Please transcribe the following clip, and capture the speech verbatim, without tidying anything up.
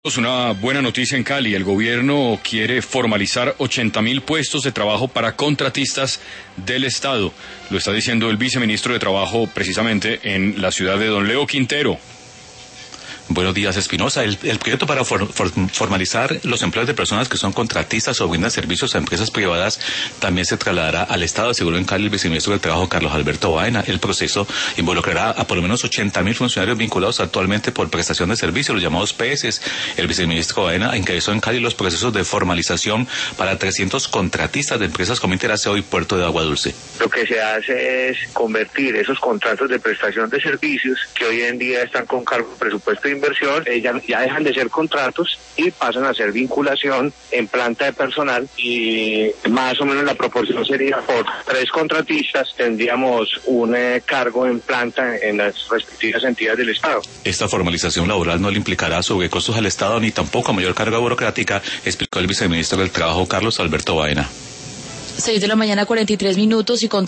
Una buena noticia en Cali. El gobierno quiere formalizar ochenta mil puestos de trabajo para contratistas del Estado. Lo está diciendo el viceministro de Trabajo precisamente en la ciudad de Don Leo Quintero. Buenos días, Espinosa. El, el proyecto para for, for, formalizar los empleos de personas que son contratistas o brindan servicios a empresas privadas también se trasladará al Estado, aseguró en Cali el viceministro del Trabajo, Carlos Alberto Baena. El proceso involucrará a por lo menos ochenta mil funcionarios vinculados actualmente por prestación de servicios, los llamados P S. El viceministro Baena encabezó en Cali los procesos de formalización para trescientos contratistas de empresas como Interaseo y Puerto de Agua Dulce. Lo que se hace es convertir esos contratos de prestación de servicios que hoy en día están con cargo de presupuesto de inversión, eh, ya, ya dejan de ser contratos y pasan a ser vinculación en planta de personal, y más o menos la proporción sería por tres contratistas tendríamos un eh, cargo en planta en las respectivas entidades del Estado. Esta formalización laboral no le implicará sobrecostos al Estado ni tampoco mayor carga burocrática, explicó el viceministro del Trabajo, Carlos Alberto Baena. seis de la mañana, cuarenta y tres minutos, y con